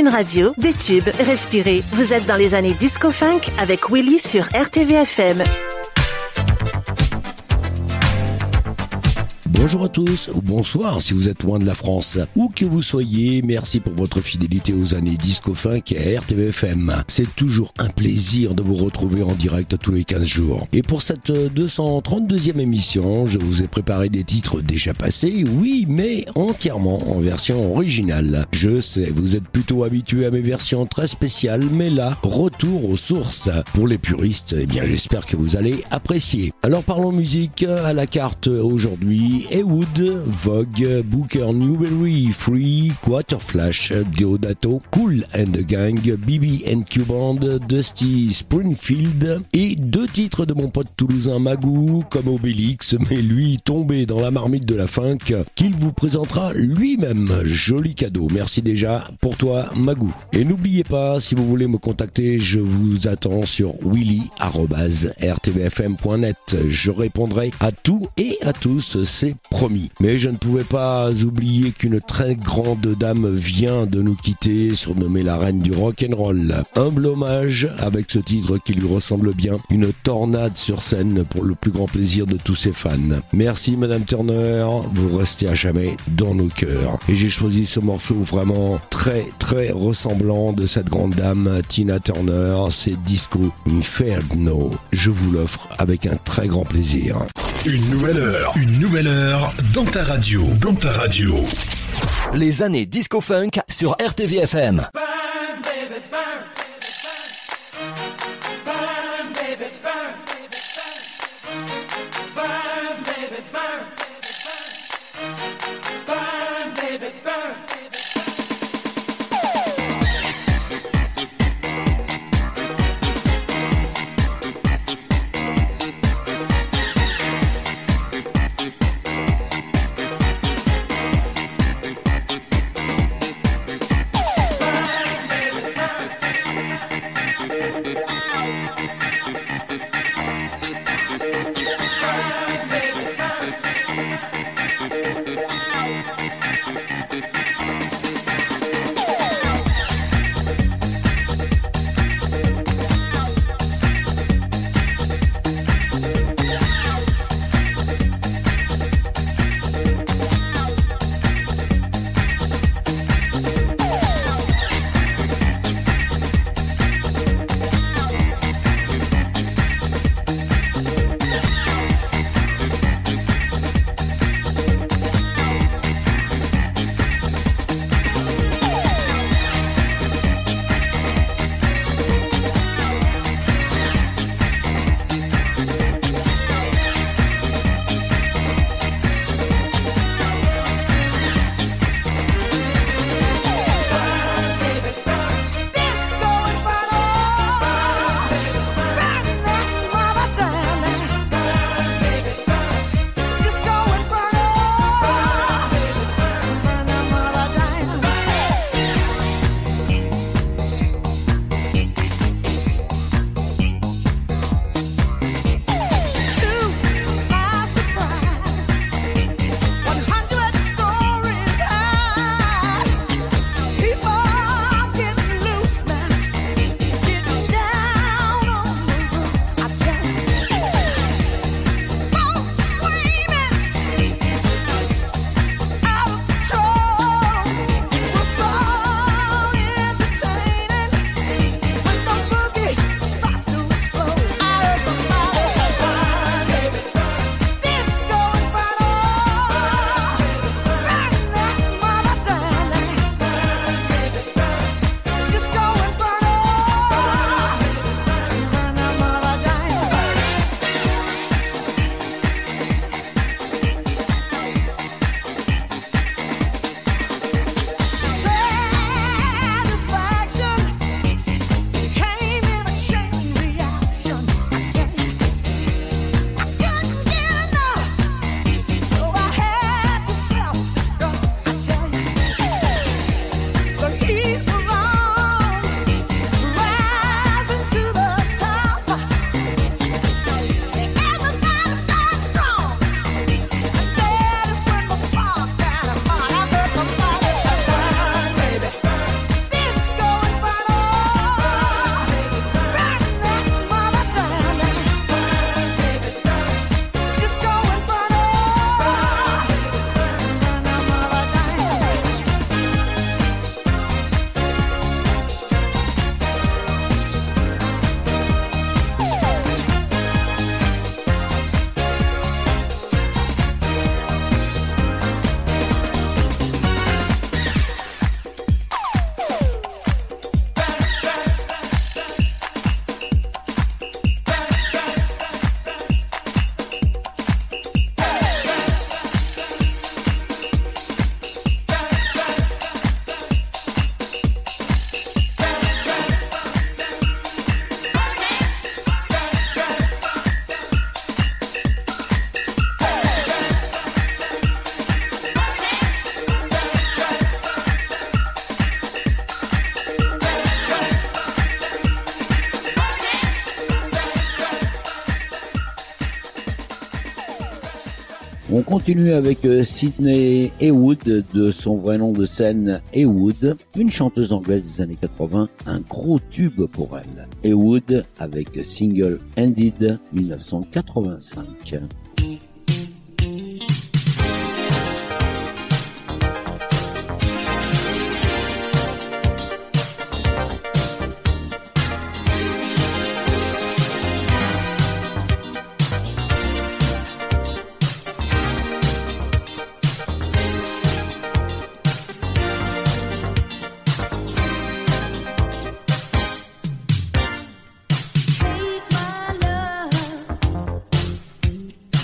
Une radio, des tubes, respirez. Vous êtes dans les années disco-funk avec Willy sur RTVFM. Bonjour à tous, ou bonsoir si vous êtes loin de la France. Où que vous soyez, merci pour votre fidélité aux années disco-funk et RTVFM. C'est toujours un plaisir de vous retrouver en direct tous les 15 jours. Et pour cette 232e émission, je vous ai préparé des titres déjà passés, oui, mais entièrement en version originale. Je sais, vous êtes plutôt habitués à mes versions très spéciales, mais là, retour aux sources. Pour les puristes, eh bien j'espère que vous allez apprécier. Alors parlons musique à la carte aujourd'hui. Ewood, Vogue, Booker Newberry, Free, Quarterflash, Deodato, Kool and the Gang, BB and Q-Band, Dusty Springfield et 2 titres de mon pote toulousain Magou, comme Obélix, mais lui tombé dans la marmite de la funk, qu'il vous présentera lui-même. Joli cadeau, merci déjà pour toi Magou. Et n'oubliez pas, si vous voulez me contacter, je vous attends sur willy@rtvfm.net. Je répondrai à tout et à tous, c'est promis. Mais je ne pouvais pas oublier qu'une très grande dame vient de nous quitter, surnommée la reine du rock'n'roll. Humble hommage avec ce titre qui lui ressemble bien, une tornade sur scène pour le plus grand plaisir de tous ses fans. Merci Madame Turner, vous restez à jamais dans nos cœurs. Et j'ai choisi ce morceau vraiment très ressemblant de cette grande dame, Tina Turner, c'est Disco Inferno. Je vous l'offre avec un très grand plaisir. Une nouvelle heure dans ta radio. Les années disco-funk sur RTVFM. Burn, baby, burn. Burn, baby, burn. Burn, baby, burn. Burn, baby, burn. Burn, On continue avec Sydney Heywood, de son vrai nom de scène Heywood, une chanteuse anglaise des années 80, un gros tube pour elle. Heywood avec Single Handed 1985. Take my love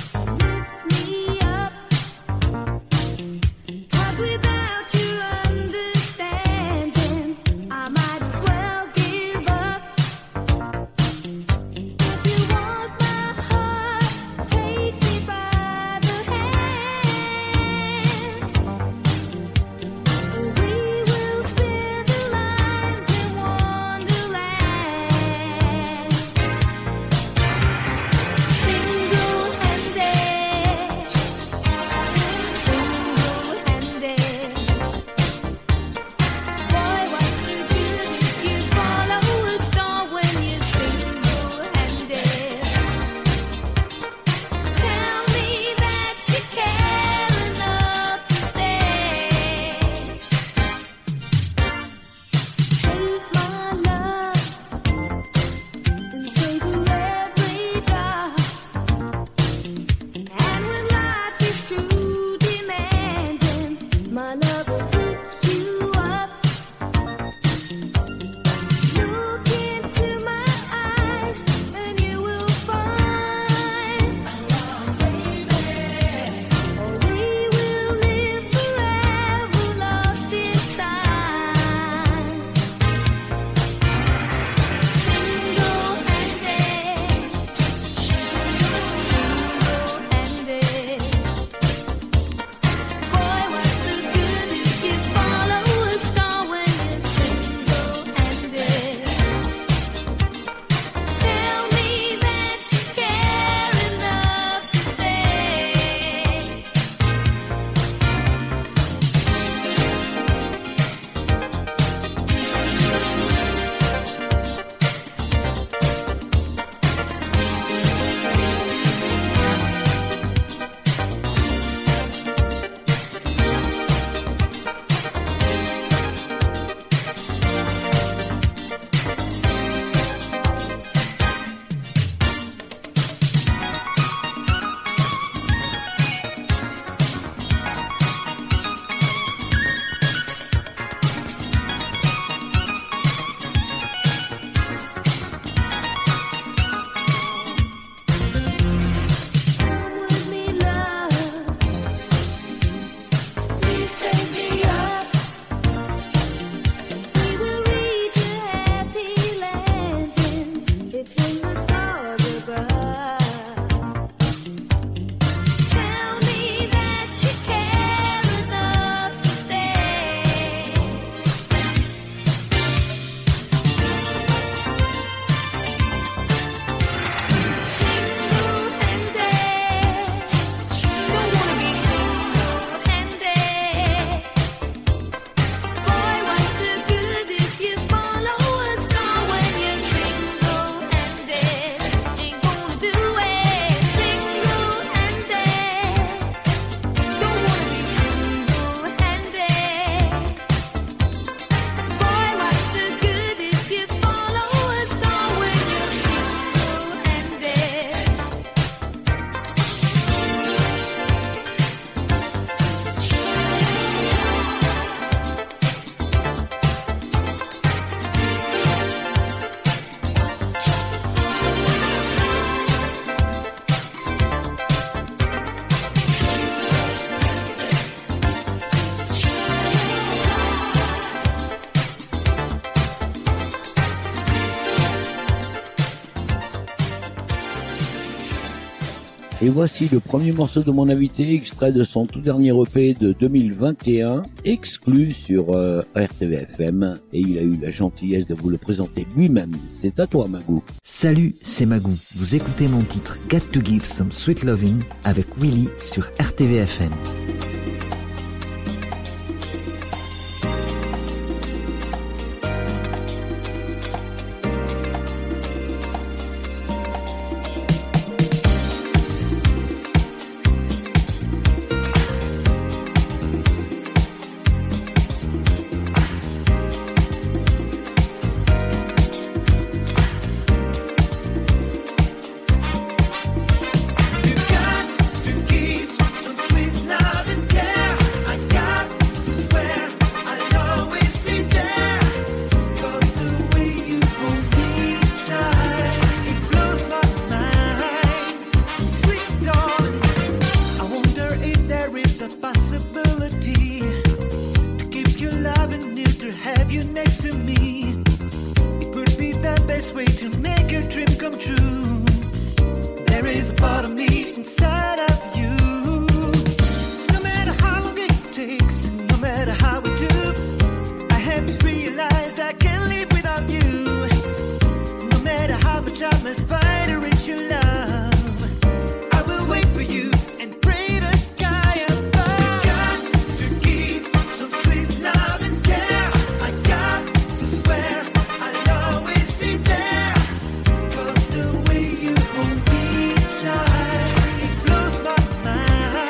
Et voici le premier morceau de mon invité, extrait de son tout dernier EP de 2021, exclu sur RTVFM, et il a eu la gentillesse de vous le présenter lui-même. C'est à toi, Magou. Salut, c'est Magou. Vous écoutez mon titre Got to Give Some Sweet Loving avec Willy sur RTVFM.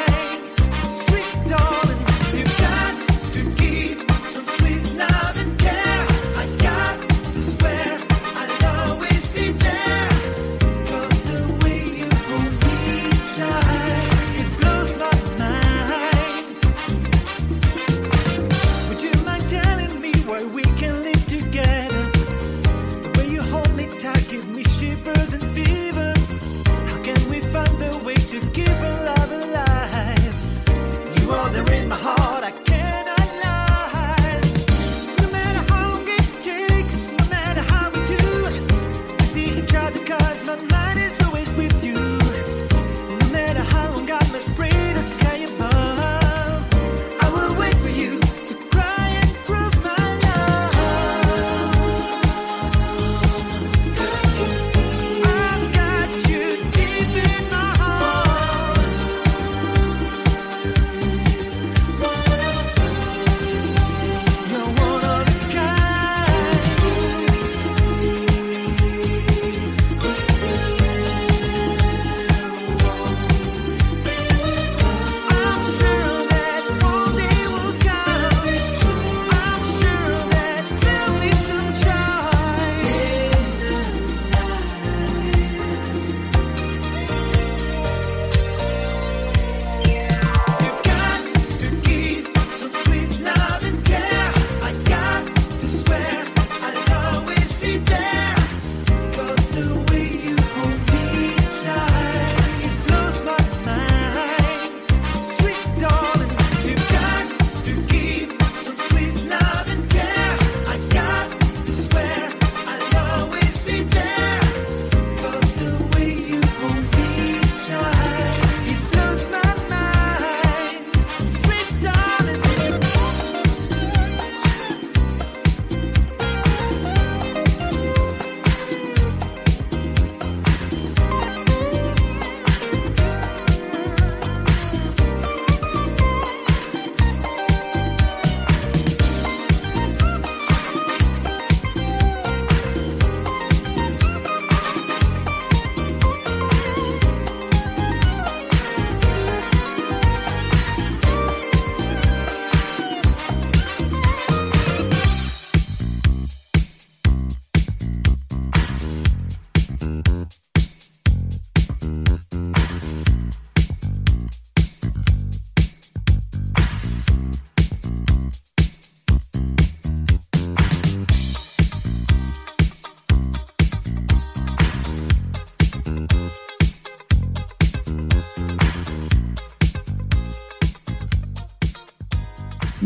Sweet darling, you got to keep some sweet love and care.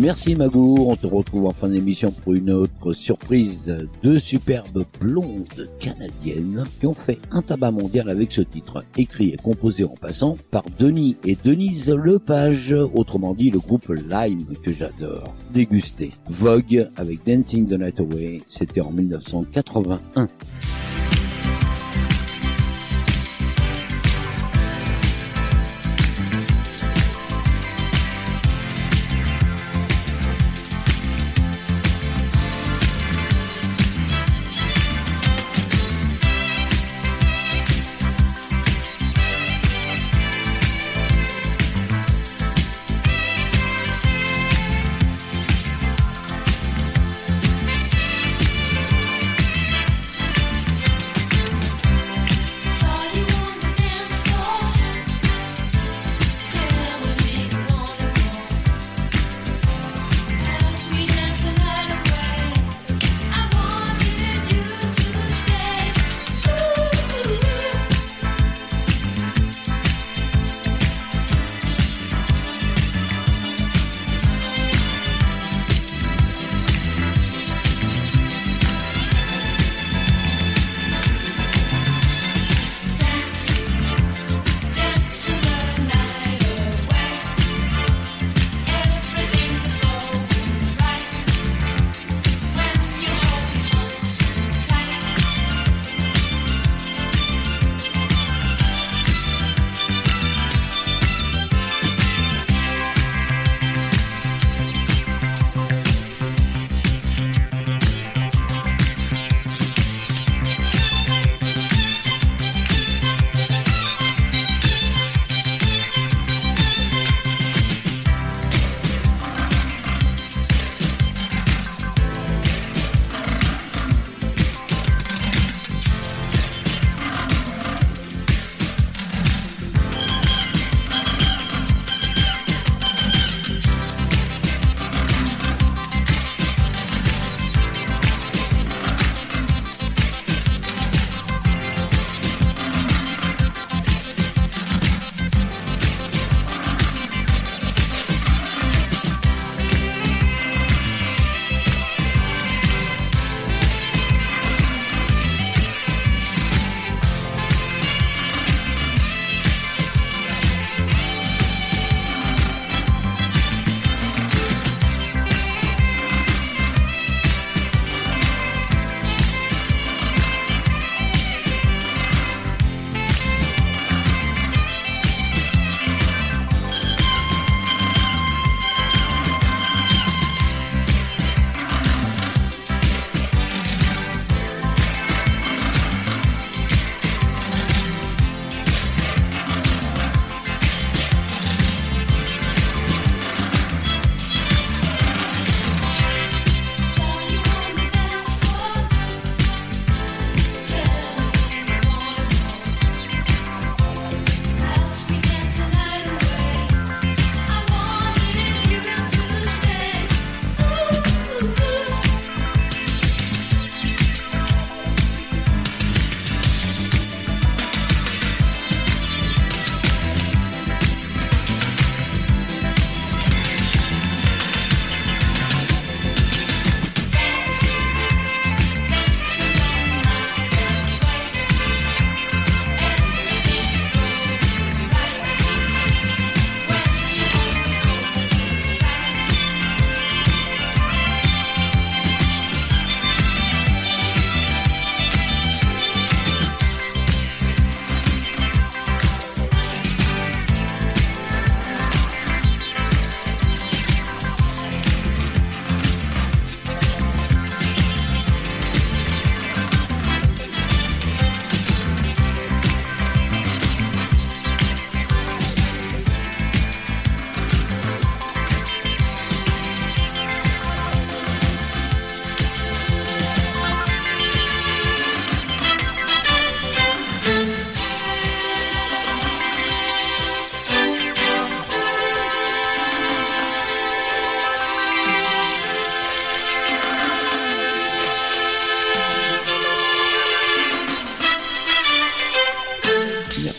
Merci Magou, on te retrouve en fin d'émission pour une autre surprise. Deux superbes blondes canadiennes qui ont fait un tabac mondial avec ce titre, écrit et composé en passant par Denis et Denise Lepage, autrement dit le groupe Lime que j'adore. Déguster. Vogue avec Dancing the Night Away, c'était en 1981.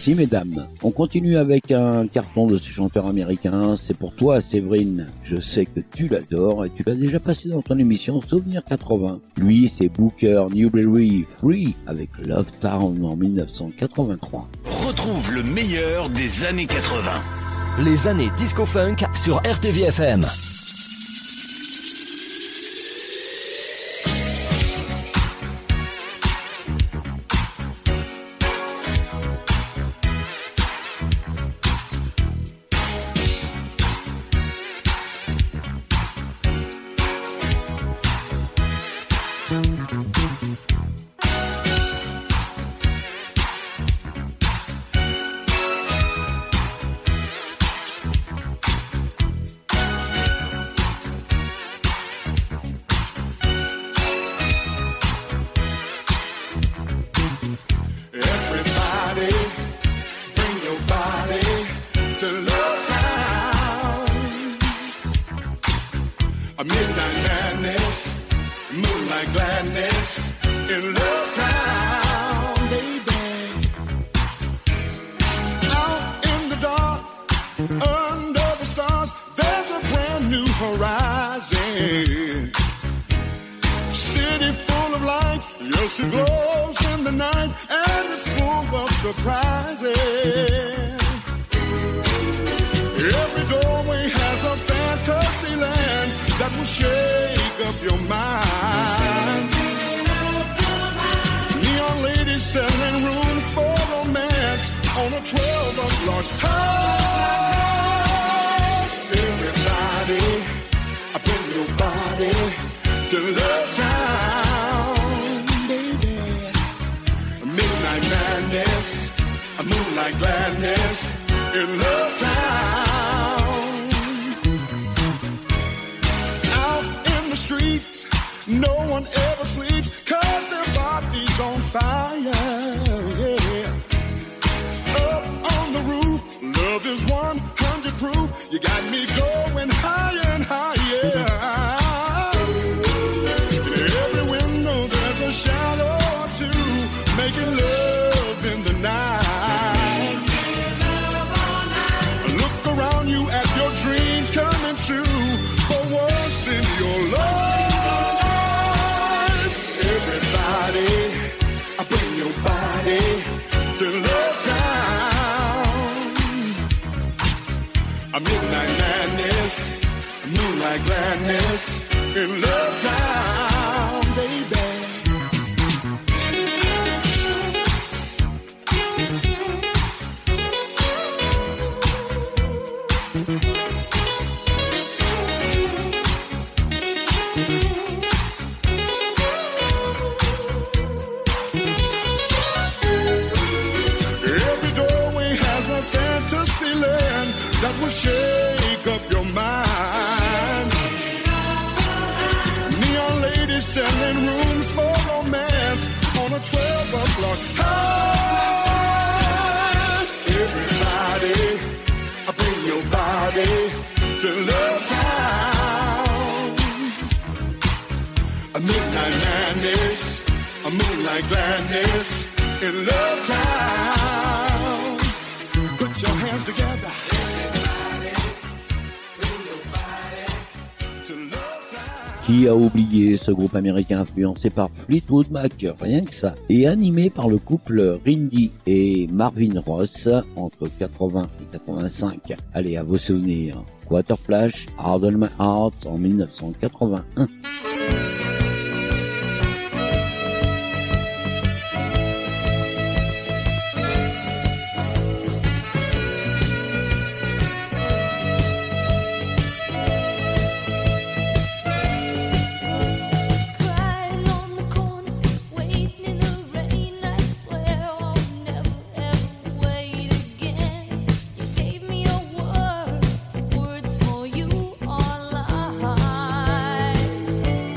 Merci mesdames. On continue avec un carton de ce chanteur américain. C'est pour toi Séverine. Je sais que tu l'adores et tu l'as déjà passé dans ton émission Souvenir 80. Lui c'est Booker Newberry Free avec Love Town en 1983. Retrouve le meilleur des années 80. Les années disco funk sur RTVFM. Qui a oublié ce groupe américain influencé par Fleetwood Mac, rien que ça, et animé par le couple Rindy et Marvin Ross entre 80 et 85. Allez, à vos souvenirs. Quarterflash, Hard on My Heart en 1981. Words for you are lies.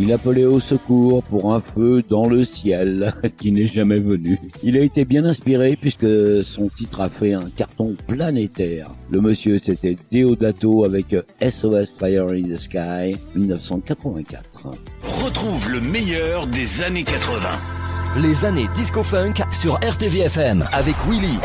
Il appelait au secours pour un feu dans le ciel qui n'est jamais venu. Il a été bien inspiré puisque son titre a fait un carton planétaire. Le monsieur, c'était Deodato avec SOS Fire in the Sky 1984. Retrouve le meilleur des années 80. Les années disco-funk sur RTVFM avec Willy.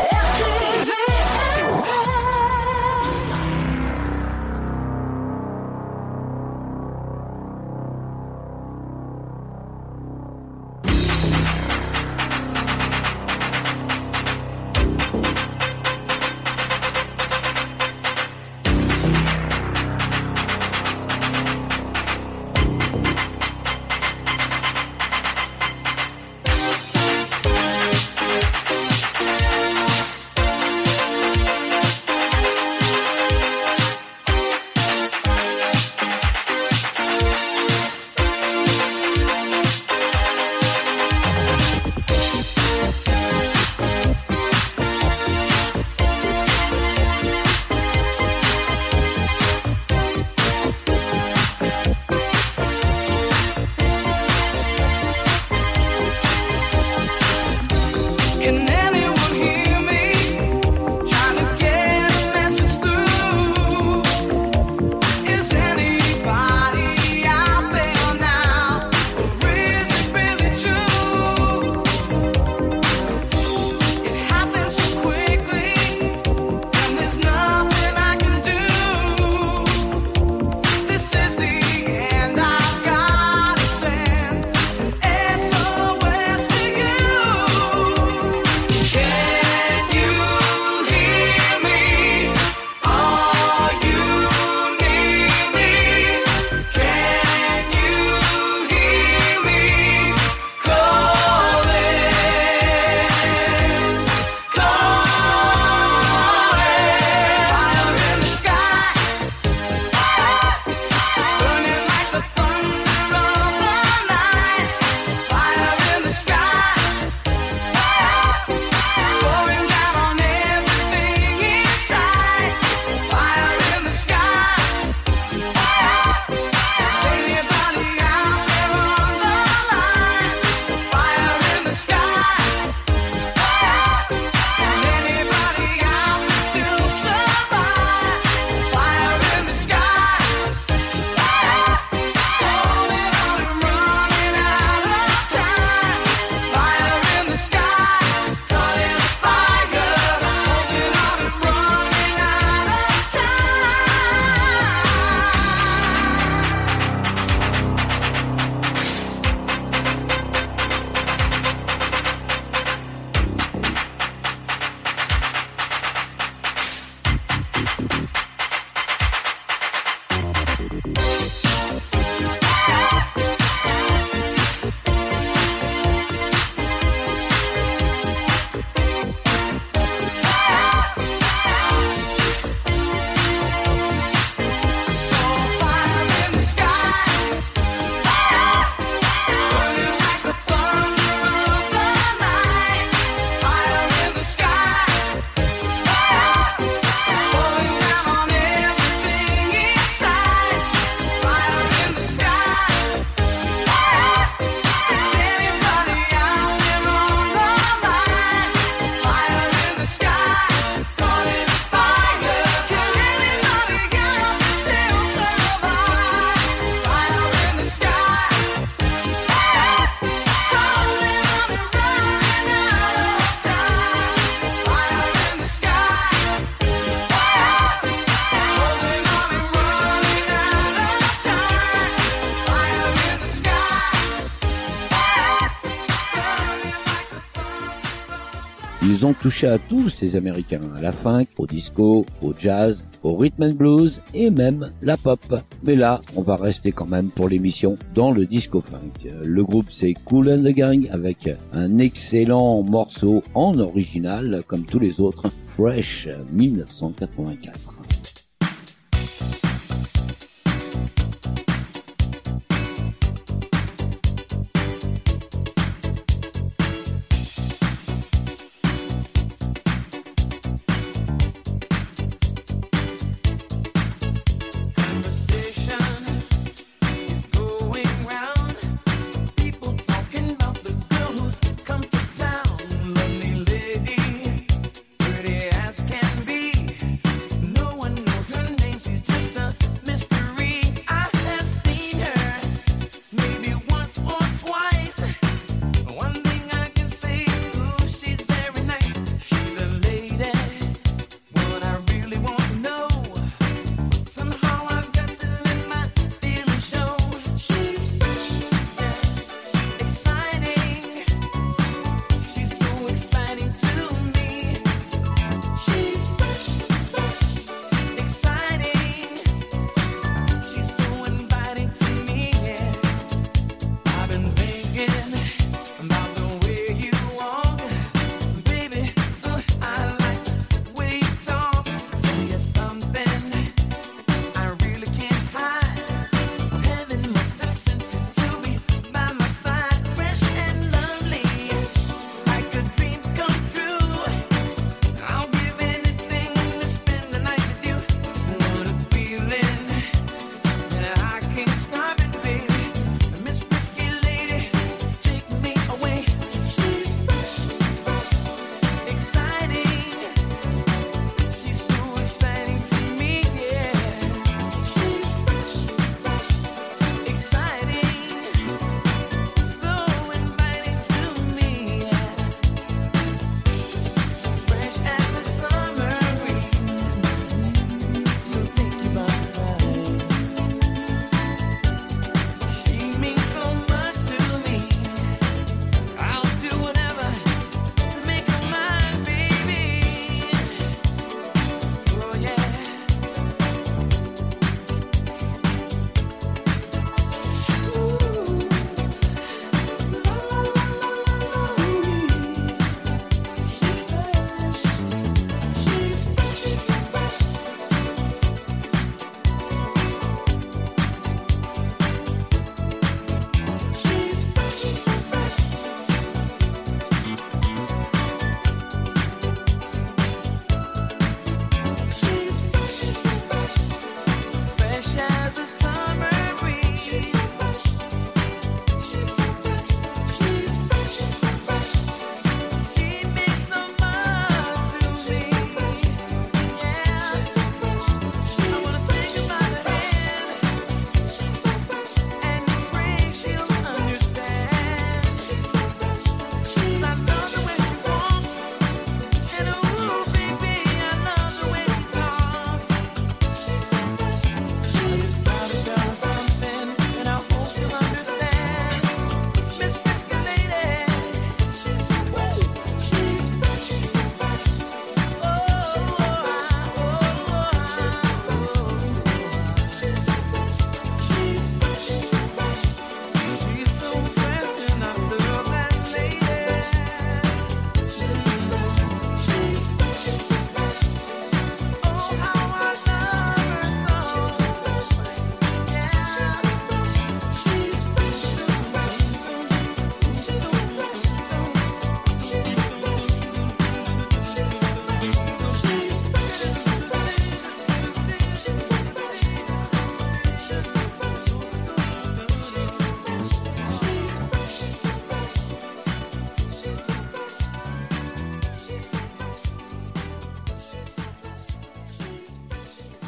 Ils ont touché à tout, ces Américains, à la funk, au disco, au jazz, au rhythm and blues et même la pop. Mais là, on va rester quand même pour l'émission dans le disco funk. Le groupe c'est Kool and the Gang avec un excellent morceau en original comme tous les autres, Fresh 1984. Conversation is going round.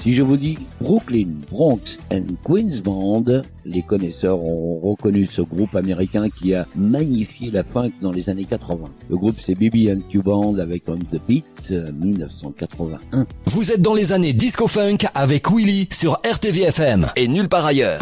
Si je vous dis Brooklyn, Bronx and Queens Band, les connaisseurs ont reconnu ce groupe américain qui a magnifié la funk dans les années 80. Le groupe c'est BB&Q Band avec On The Beat, 1981. Vous êtes dans les années disco-funk avec Willy sur RTVFM et nulle part ailleurs.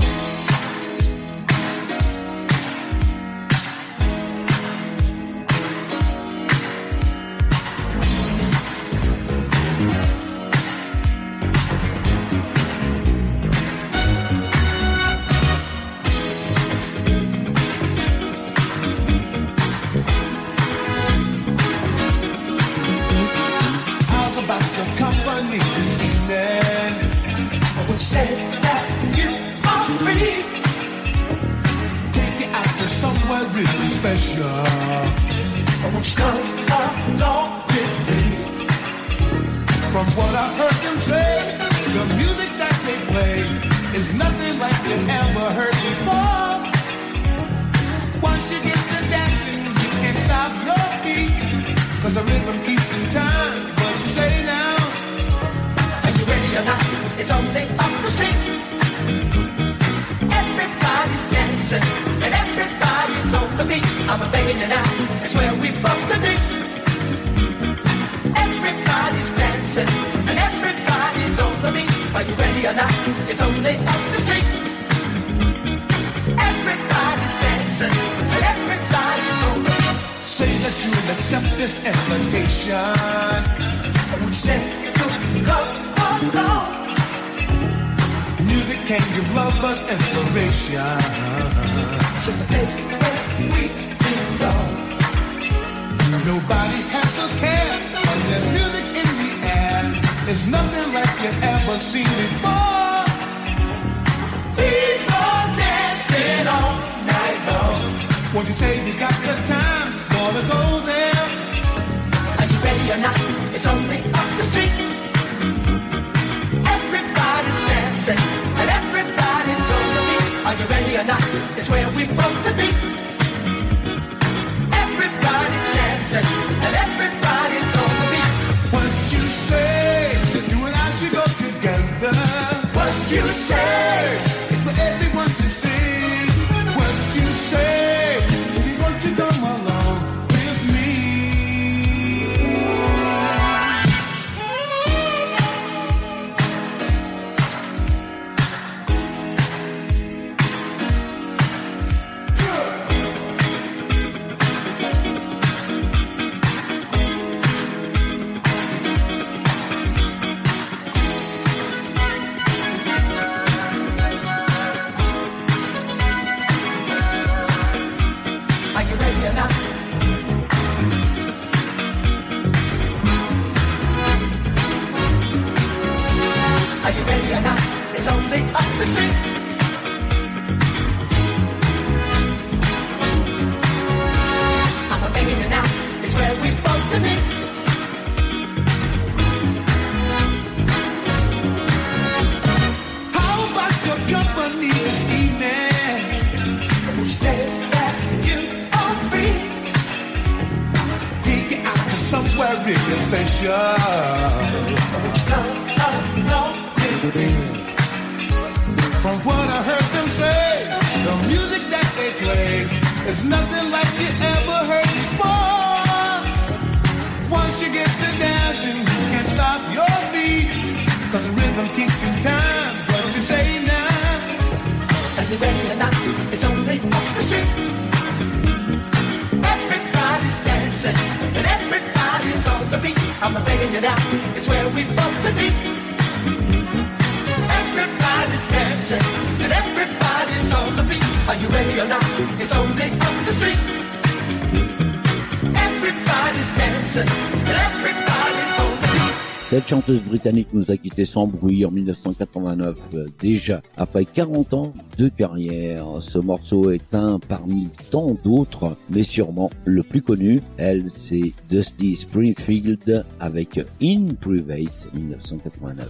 Cette chanteuse britannique nous a quittés sans bruit en 1989, déjà après 40 ans de carrière. Ce morceau est un parmi tant d'autres, mais sûrement le plus connu. Elle, c'est Dusty Springfield avec In Private 1989.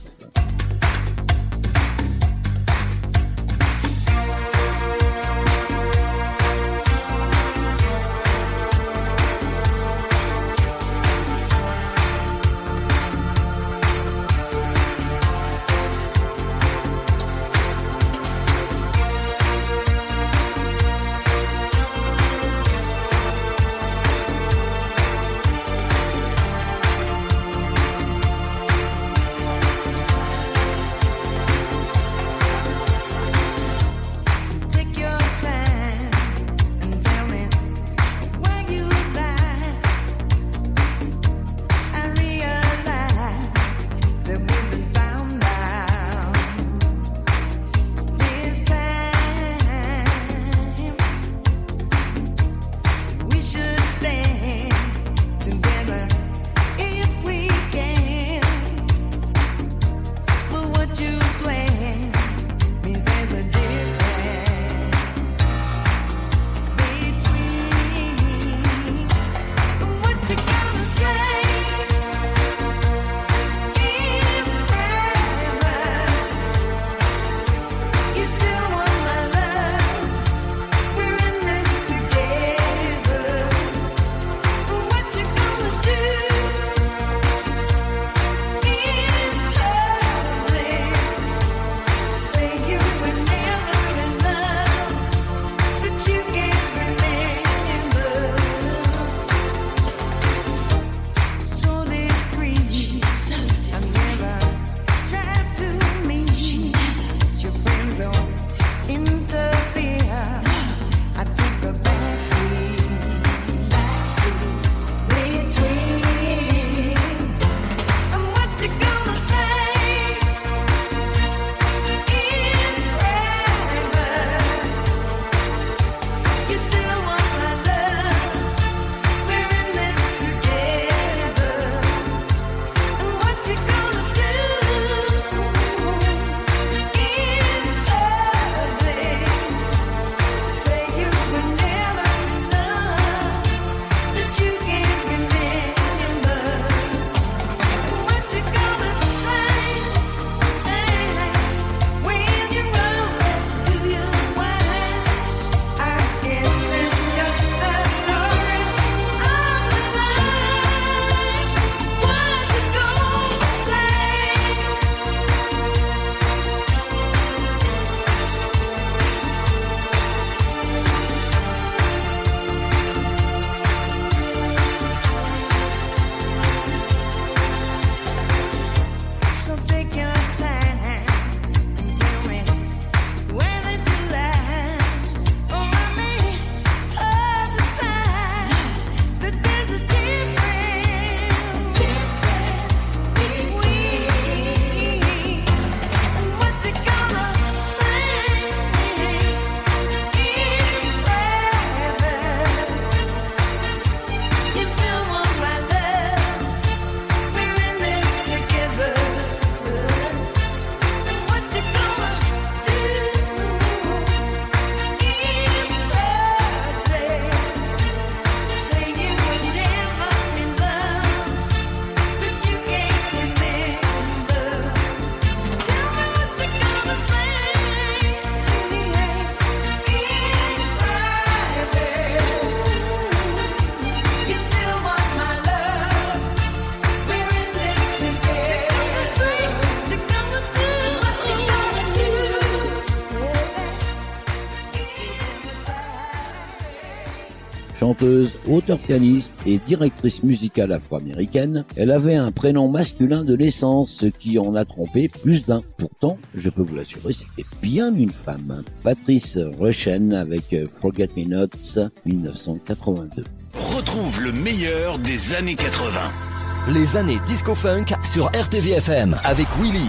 Chanteuse, auteure-pianiste et directrice musicale afro-américaine, elle avait un prénom masculin de naissance, ce qui en a trompé plus d'un. Pourtant, je peux vous l'assurer, c'était bien une femme. Patrice Rushen avec Forget Me Nots 1982. Retrouve le meilleur des années 80. Les années disco-funk sur RTVFM avec Willy.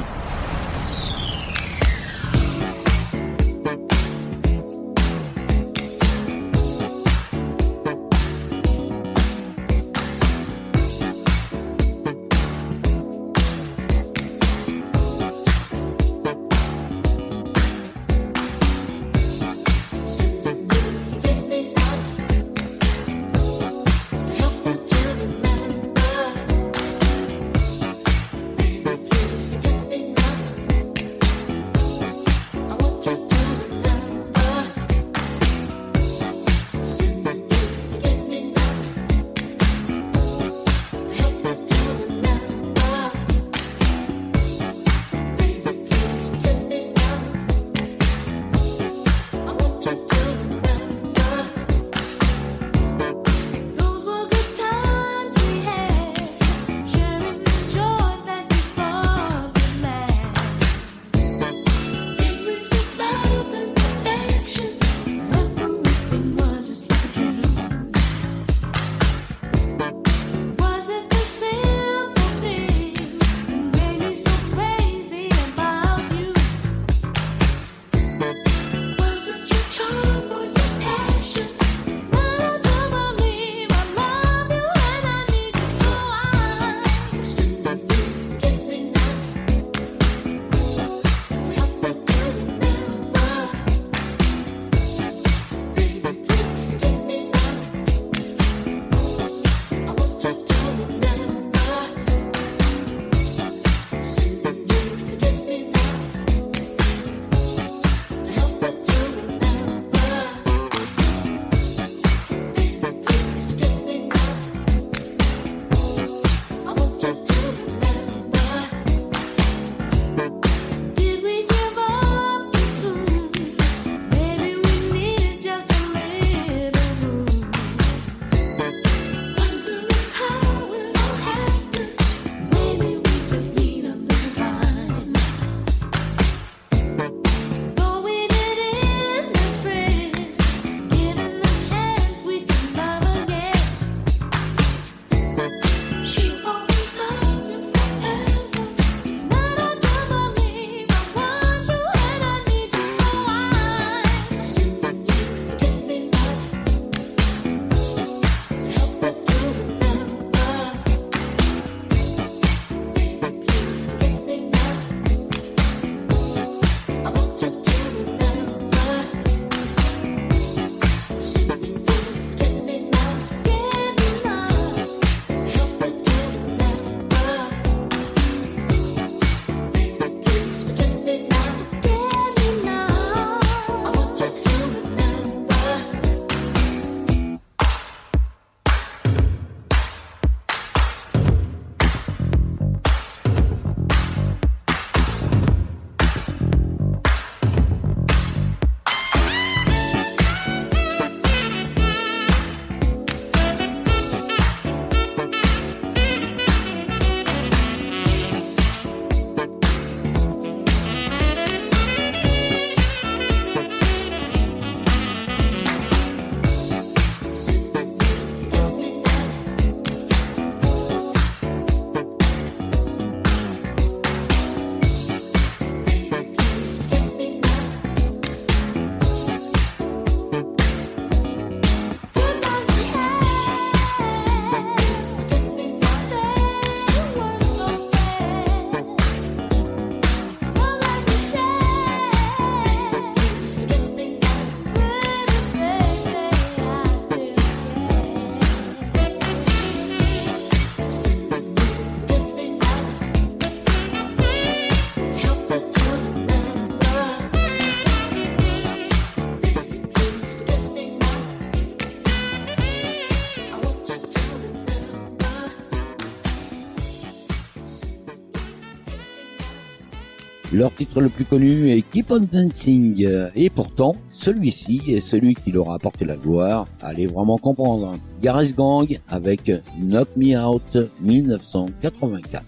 Forget me Leur titre le plus connu est Keep on Dancing. Et pourtant, celui-ci est celui qui leur a apporté la gloire. Allez vraiment comprendre. Garage Gang avec Knock Me Out 1984.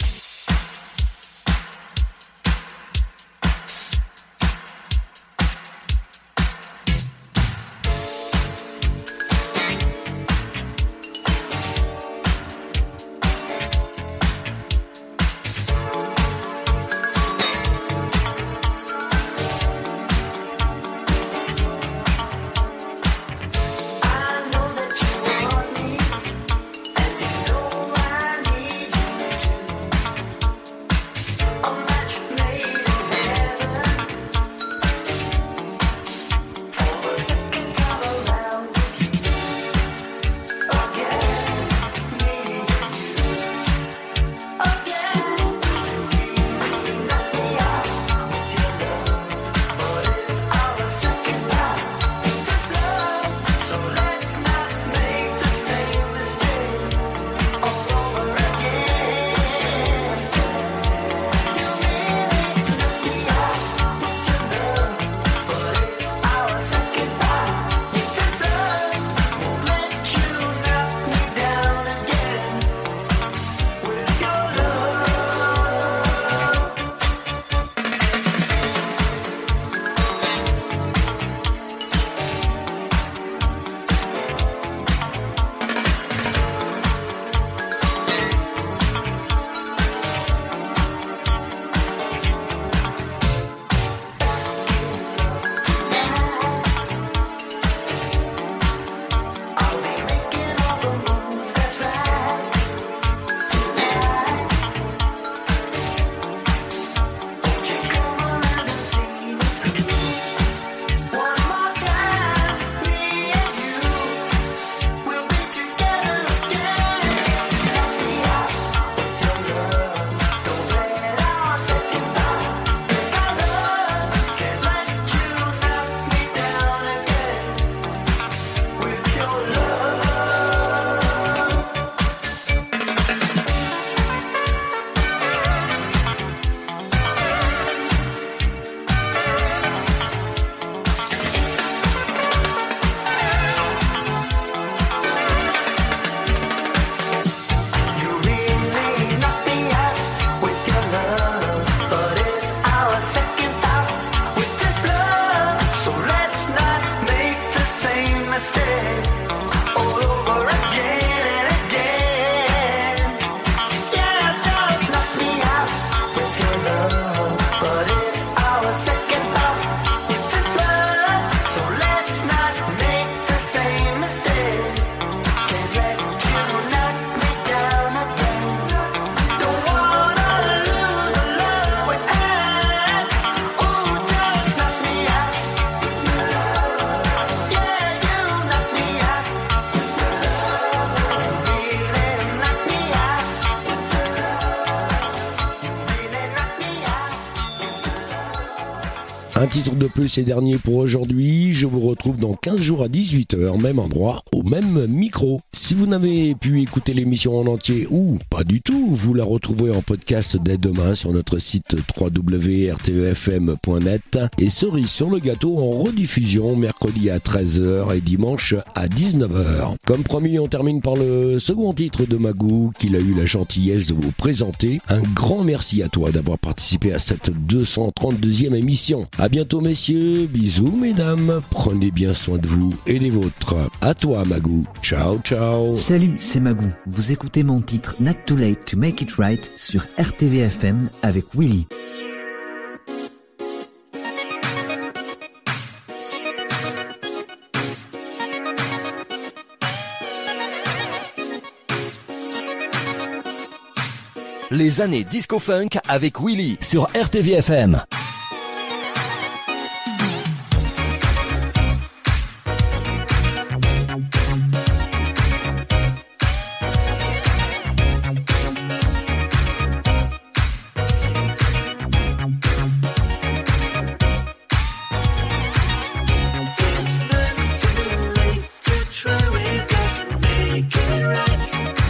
Un titre de plus et dernier pour aujourd'hui. Je vous retrouve dans 15 jours à 18h, même endroit, au même micro. Si vous n'avez pu écouter l'émission en entier ou pas du tout, vous la retrouverez en podcast dès demain sur notre site www.rtvfm.net et cerise sur le gâteau en rediffusion mercredi à 13h et dimanche à 19h. Comme promis, on termine par le second titre de Magou qu'il a eu la gentillesse de vous présenter. Un grand merci à toi d'avoir participé à cette 232e émission. À bientôt messieurs, bisous mesdames, prenez bien soin de vous et des vôtres. À toi Magou, ciao ciao. Salut, c'est Magou. Vous écoutez mon titre Not Too Late to Make It Right sur RTVFM avec Willy. Les années disco-funk avec Willy sur RTVFM.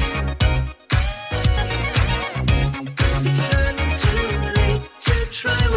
Try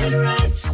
cigarettes.